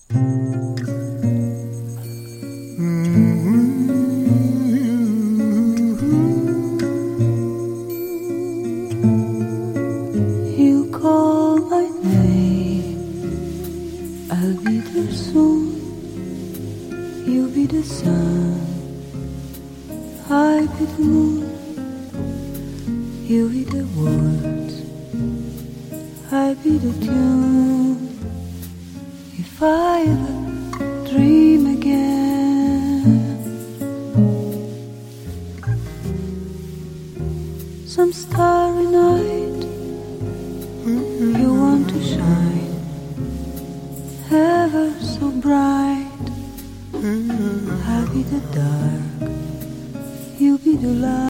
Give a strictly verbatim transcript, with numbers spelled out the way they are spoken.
You call my name, I'll be there soon. You'll be the sun, I'll be the moon. You'll be the words, I'll be the tune. If I ever dream again, some starry night you want to shine ever so bright. I'll be the dark, you'll be the light.